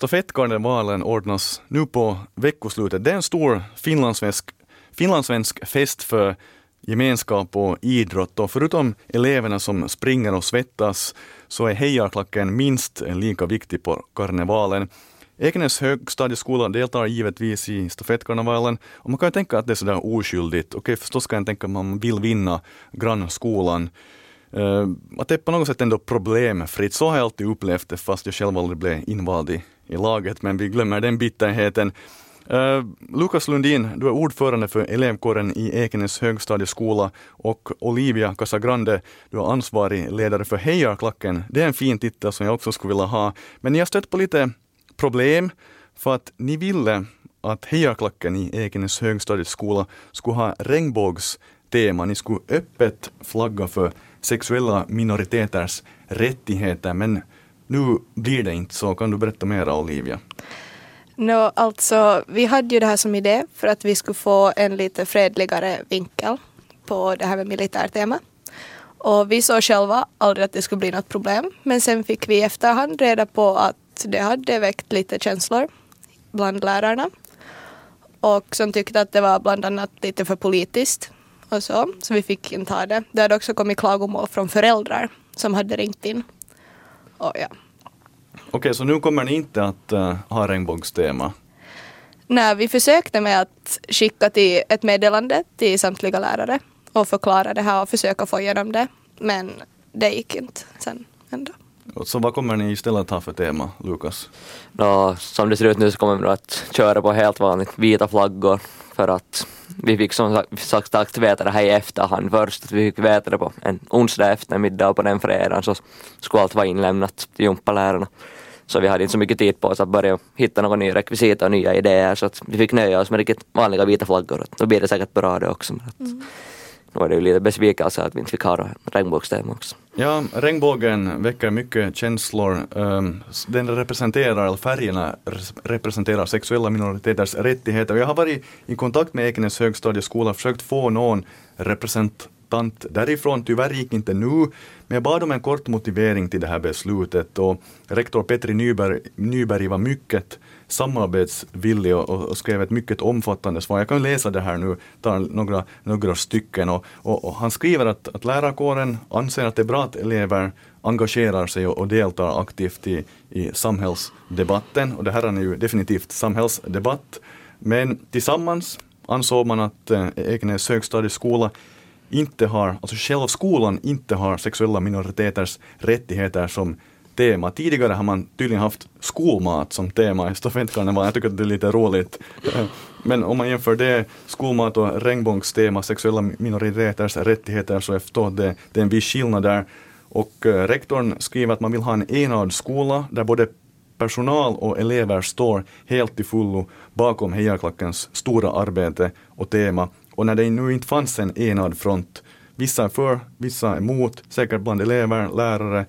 Stafettkarnevalen ordnas nu på veckoslutet. Det är en stor finlandssvensk fest för gemenskap och idrott. Och förutom eleverna som springer och svettas så är hejarklacken minst lika viktig på karnevalen. Ekenäs högstadieskola deltar givetvis i stafettkarnevalen och man kan ju tänka att det är sådär oskyldigt. Okej, förstås kan jag tänka att man vill vinna grannskolan. Att det är på något sätt ändå problemfritt. Så har jag alltid upplevt det fast jag själv aldrig blev invald i laget, men vi glömmer den bitterheten. Lukas Lundin, du är ordförande för elevkåren i Ekenäs högstadieskola och Olivia Casagrande, du är ansvarig ledare för hejarklacken. Det är en fin titel som jag också skulle vilja ha. Men ni har stött på lite problem för att ni ville att hejarklacken i Ekenäs högstadieskola skulle ha regnbågstema. Ni skulle öppet flagga för sexuella minoriteters rättigheter, men nu blir det inte så. Kan du berätta mer, Olivia? Alltså, vi hade ju det här som idé för att vi skulle få en lite fredligare vinkel på det här med militärtema. Och vi såg själva aldrig att det skulle bli något problem, men sen fick vi i efterhand reda på att det hade väckt lite känslor bland lärarna och som tyckte att det var bland annat lite för politiskt och så vi fick inte ha det. Det hade också kommit klagomål från föräldrar som hade ringt in. Och ja. Okej, så nu kommer ni inte att ha regnbågstema? Nej, vi försökte med att skicka till ett meddelande till samtliga lärare och förklara det här och försöka få igenom det, men det gick inte sen ändå. Så vad kommer ni istället ha för tema, Lukas? Som det ser ut nu så kommer vi att köra på helt vanligt vita flaggor för att vi fick som sagt veta det här i efterhand först. Att vi fick veta det på en onsdag eftermiddag och på den fredagen så skulle allt vara inlämnat till gympalärarna. Så vi hade inte så mycket tid på oss att börja hitta några nya rekvisita och nya idéer så att vi fick nöja oss med riktigt vanliga vita flaggor. Då blir det säkert bra det också. Nu var det ju lite besvikelse att vi inte fick ha regnbågstema också. Ja, regnbågen väcker mycket känslor. Den representerar, eller färgerna representerar sexuella minoriteters rättigheter. Jag har varit i kontakt med Ekenäs högstadieskola och försökt få någon representant därifrån. Tyvärr gick inte nu, men jag bad om en kort motivering till det här beslutet. Och rektor Petri Nyberg var mycket samarbetsvillig och skrev ett mycket omfattande svar. Jag kan läsa det här nu, ta några stycken. Och han skriver att lärarkåren anser att det är bra att elever engagerar sig och deltar aktivt i samhällsdebatten. Och det här är ju definitivt samhällsdebatt. Men tillsammans ansåg man att Ekenäs högstadieskola inte har, alltså själva skolan inte har sexuella minoriteters rättigheter som tema. Tidigare har man tydligen haft skolmat som tema i stafettkarnevalen. Jag tycker att det är lite roligt. Men om man jämför det, skolmat och regnbågstema, sexuella minoriteters rättigheter, så efter det är en viss skillnad där. Och rektorn skriver att man vill ha en enad skola där både personal och elever står helt i fullo bakom hejarklackens stora arbete och tema. Och när det nu inte fanns en enad front, vissa är för, vissa är emot, säkert bland elever, lärare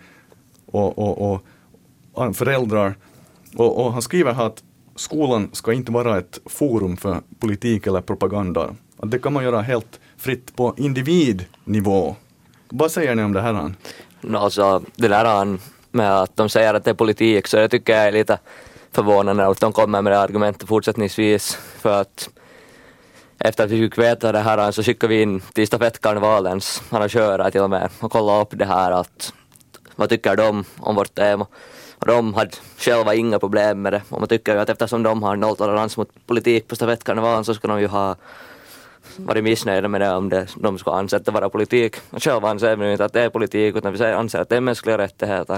och föräldrar. Och han skriver här att skolan ska inte vara ett forum för politik eller propaganda. Att det kan man göra helt fritt på individnivå. Vad säger ni om det här? Alltså, det där med att de säger att det är politik, så det tycker jag är lite förvånande att de kommer med det argumentet fortsättningsvis. För att efter att vi fick veta det här så skickade vi in till stafettkarnevalens arrangörer till och med och kollade upp det här att vad tycker de om vårt tema. Och de hade själva inga problem med det. Och man tycker ju att eftersom de har nolltolerans mot politik på stafettkarnevalen så ska de ju ha varit missnöjda med det om de ska anse att det vara politik. Och själva anser vi inte att det är politik utan vi anser att det är mänskliga rättigheter.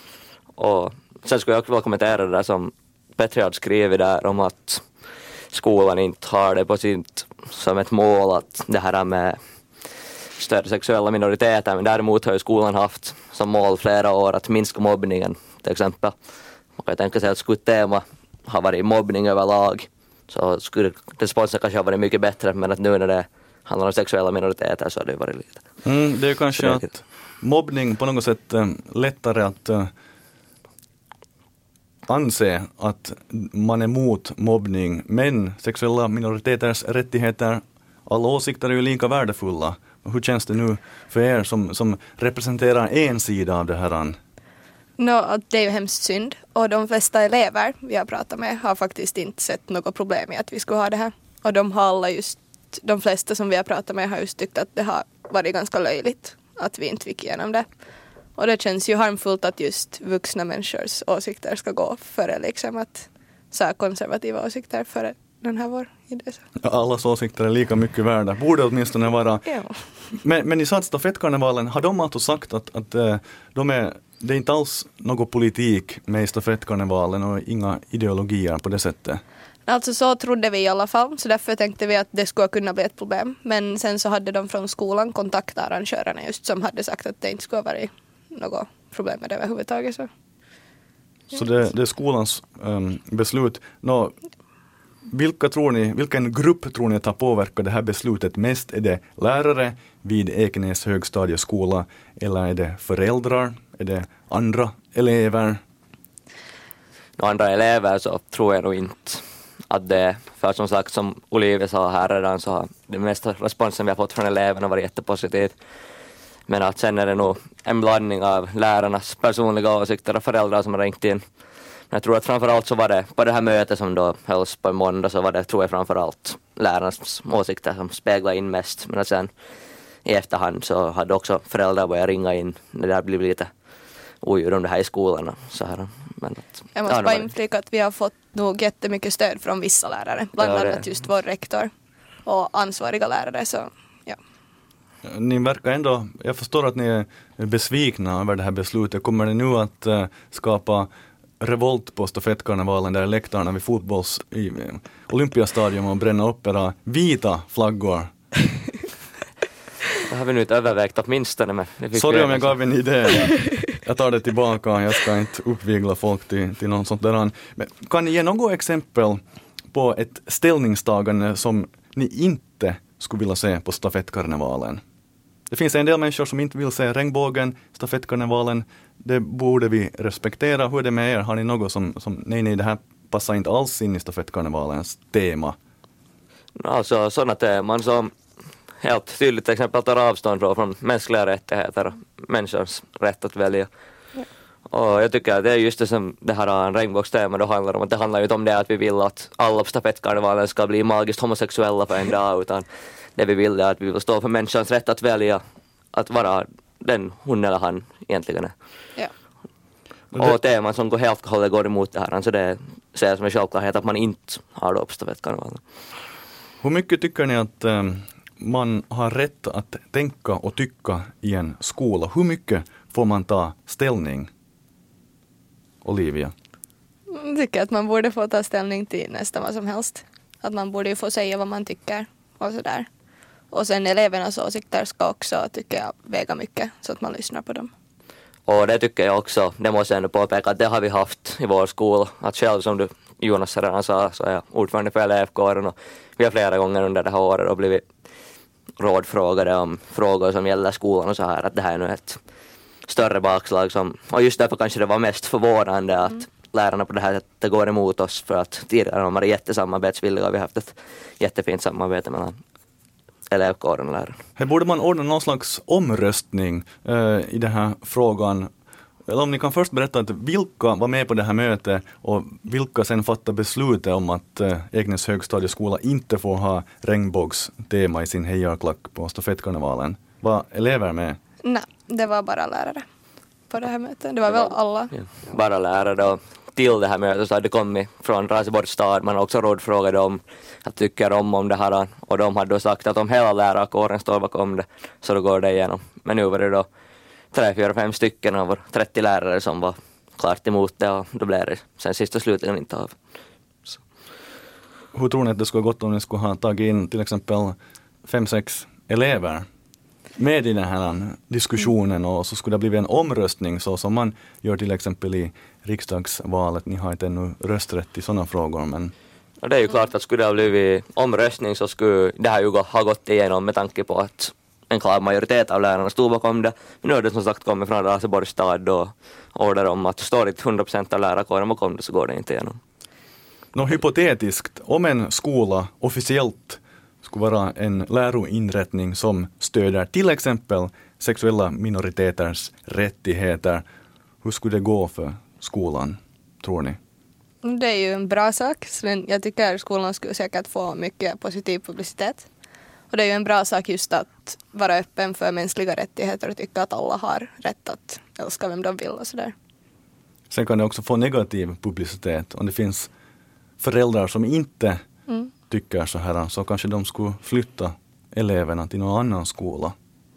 Och sen skulle jag också vilja kommentera det där som Petri hade skrivit där om att skolan inte har det på som ett mål att det här med större sexuella minoriteter, men däremot har ju skolan haft som mål flera år att minska mobbningen till exempel. Man kan tänka sig att skulle ett tema ha varit mobbning överlag så skulle responsen kanske ha varit mycket bättre, men att nu när det handlar om sexuella minoriteter så har det varit lite. Det är kanske att mobbning på något sätt lättare att anse att man är emot mobbning, men sexuella minoriteters rättigheter, alla åsikter är ju lika värdefulla. Hur känns det nu för er som representerar en sida av det här? Det är ju hemskt synd. Och de flesta elever vi har pratat med har faktiskt inte sett något problem i att vi skulle ha det här. Och de flesta som vi har pratat med har just tyckt att det har varit ganska löjligt att vi inte fick igenom det. Och det känns ju harmfullt att just vuxna människors åsikter ska gå före liksom att så konservativa åsikter före den här vår idé. Allas åsikter är lika mycket värda. Borde åtminstone vara. Ja. Men i stafettkarnevalen har de alltså sagt att det är inte alls någon politik med i stafettkarnevalen och inga ideologier på det sättet. Alltså så trodde vi i alla fall, så därför tänkte vi att det skulle kunna bli ett problem. Men sen så hade de från skolan kontaktat arrangörerna just som hade sagt att det inte skulle vara något problem med det överhuvudtaget. Så det är skolans beslut. Vilken grupp tror ni tar påverka det här beslutet mest? Är det lärare vid Ekenäs högstadieskola eller är det föräldrar? Är det andra elever? Andra elever så tror jag nog inte att det, för som sagt som Olivia sa här redan så har den mesta responsen vi har fått från eleverna varit jättepositiv. Men att sen är det nog en blandning av lärarnas personliga åsikter och föräldrar som har ringt in. Men jag tror att framförallt så var det på det här mötet som då hölls på måndag så var det tror jag framförallt lärarnas åsikter som speglade in mest. Men att sen i efterhand så hade också föräldrar börjat ringa in när det har blivit lite oljud om det här i skolan. Så här. Men att, jag måste bara inflika att vi har fått nog jättemycket stöd från vissa lärare. Bland annat just vår rektor och ansvariga lärare. Så, ja. Ni verkar ändå, jag förstår att ni är besvikna över det här beslutet. Kommer det nu att skapa revolt på stafettkarnevalen där läktarna vid i Olympiastadion och bränna upp era vita flaggor? Det har vi nu inte övervägt åtminstone. Men sorry om jag gav en idé. Jag tar det tillbaka. Jag ska inte uppvigla folk till någon sånt där. Men kan ni ge något exempel på ett ställningstagande som ni inte skulle vilja se på stafettkarnevalen? Det finns en del människor som inte vill se regnbågen, stafettkarnevalen. Det borde vi respektera. Hur är det med er? Har ni något som nej, det här passar inte alls in i stafettkarnevalens tema? Alltså sådana teman som helt tydligt till exempel tar avstånd från mänskliga rättigheter och människors rätt att välja. Ja. Och jag tycker att det är just det som det här regnbågstema då handlar om. Att det handlar ju inte om det att vi vill att alla på stafettkarnevalen ska bli magiskt homosexuella på en dag, utan det vi vill är att vi vill stå för människans rätt att välja att vara den hon eller han egentligen är. Ja. Och teman som helt och hållet går emot det här, så det ser jag som en självklarhet att man inte har då på stafettkarnevalen. Hur mycket tycker ni att man har rätt att tänka och tycka i en skola? Hur mycket får man ta ställning? Olivia? Jag tycker att man borde få ta ställning till nästan vad som helst. Att man borde få säga vad man tycker och sådär. Och sen elevernas åsikter ska också, tycker jag, väga mycket så att man lyssnar på dem. Och det tycker jag också, det måste jag ändå påpeka, att det har vi haft i vår skola. Att själv som du Jonas redan sa så är jag ordförande för elevkåren och vi har flera gånger under det här året och blivit rådfrågade om frågor som gäller skolan och så här, att det här är nu ett större bakslag som, och just därför kanske det var mest förvånande att lärarna på det här sättet går emot oss, för att tidigare har de varit jättesamarbetsvilliga och vi har haft ett jättefint samarbete mellan elevkåren och läraren. Här borde man ordna någon slags omröstning i den här frågan. Eller om ni kan först berätta att vilka var med på det här mötet och vilka sen fattar beslutet om att Ekenäs högstadieskola inte får ha regnbågstema i sin hejarklack på stafettkarnevalen. Var elever med? Nej, det var bara lärare på det här mötet. Det var väl alla? Ja, bara lärare och till det här mötet så hade det kommit från Raseborgs stad. Man har också rådfrågat dem att tycker om det här och de hade då sagt att om hela lärarkåren står bakom det så då går det igenom. Men nu var det då 3, 4, 5 stycken av 30 lärare som var klart emot det och då blev det sen sista slutligen inte av. Så. Hur tror ni att det skulle gått om ni skulle ha tagit in till exempel 5-6 elever med i den här diskussionen och så skulle det bli en omröstning så som man gör till exempel i riksdagsvalet. Ni har inte ännu rösträtt i sådana frågor. Men och det är ju klart att skulle det ha blivit omröstning så skulle det här ju ha gått igenom med tanke på att en klar majoritet av lärarna stod bakom det. Men nu har det som sagt kommit från Raseborgs stad och order om att står inte 100% av lärarkåren bakom det så går det inte igenom. Hypotetiskt, om en skola officiellt skulle vara en läroinrättning som stöder till exempel sexuella minoriteters rättigheter, hur skulle det gå för skolan, tror ni? Det är ju en bra sak. Så jag tycker att skolan skulle säkert få mycket positiv publicitet. Och det är ju en bra sak just att vara öppen för mänskliga rättigheter och tycka att alla har rätt att älska vem de vill och sådär. Sen kan det också få negativ publicitet. Om det finns föräldrar som inte tycker så här, så kanske de skulle flytta eleverna till någon annan skola.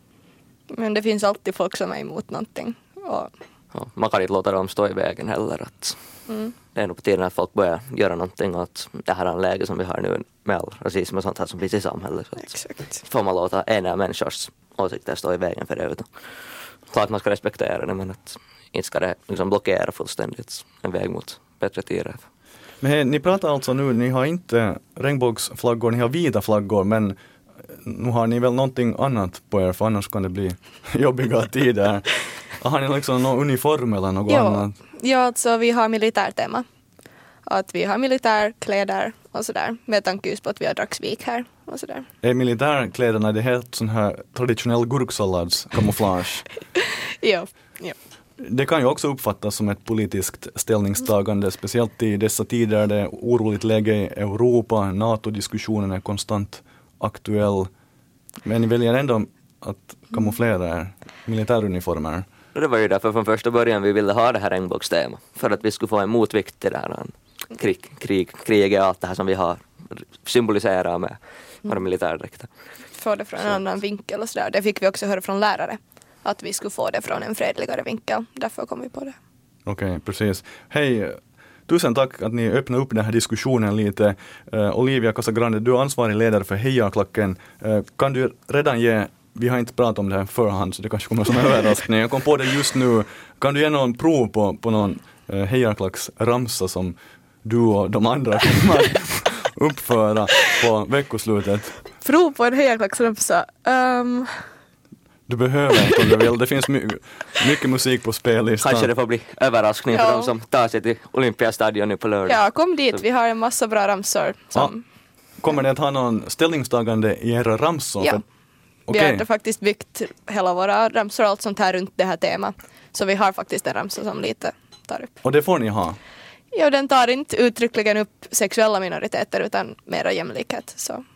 Men det finns alltid folk som är emot någonting. Och Ja, man kan inte låta dem stå i vägen heller. Att det är nog på tiden att folk börjar göra någonting åt det här läget som vi har nu med all rasism och sånt här som finns i samhället. Så exakt. får man låta ena människors åsikter stå i vägen för det. Utan klart man ska respektera det, men att inte ska det liksom blockera fullständigt en väg mot bättre tider. Men hej, ni pratar alltså nu, ni har inte regnbågsflaggor, ni har vita flaggor, men nu har ni väl någonting annat på er, för annars kan det bli jobbiga tider. Har ni liksom någon uniform eller något annat? Ja, alltså vi har militärtema. Att vi har militärkläder och sådär. Med tanke just på att vi har Dragsvik här och sådär. Är militärkläderna det helt sån här traditionell gurksallads-kamouflage? Ja. Det kan ju också uppfattas som ett politiskt ställningstagande, speciellt i dessa tider. Det är oroligt läge i Europa, NATO-diskussionen är konstant aktuell. Men ni väljer ändå att kamouflera er militäruniformer. Det var ju därför från första början vi ville ha det här regnbågstema. För att vi skulle få en motvikt till det här kriget och allt det här som vi har symboliserat med våra militärdräkter. Få det från en annan vinkel och sådär. Det fick vi också höra från lärare. Att vi skulle få det från en fredligare vinkel. Därför kom vi på det. Okej, precis. Hej, tusen tack att ni öppnade upp den här diskussionen lite. Olivia Casagrande, du är ansvarig ledare för Hejarklacken. Kan du redan ge, vi har inte pratat om det här förhand så det kanske kommer som en överraskning. Jag kom på det just nu. Kan du ge någon prov på någon Hejarklacks-ramsa som du och de andra kommer att uppföra på veckoslutet? Prov på en Hejarklacksramsa. Du behöver inte om du vill. Det finns mycket musik på spellistan. Kanske det får bli överraskning för de som tar sig till Olympiastadion nu på lördag. Ja, kom dit. Vi har en massa bra ramsor. Kommer det att ha någon ställningstagande i era ramsor? Ja. Vi har faktiskt byggt hela våra ramsor och allt sånt här runt det här temat. Så vi har faktiskt en ramsa som lite tar upp. Och det får ni ha? Ja, den tar inte uttryckligen upp sexuella minoriteter utan mera jämlikhet. Så.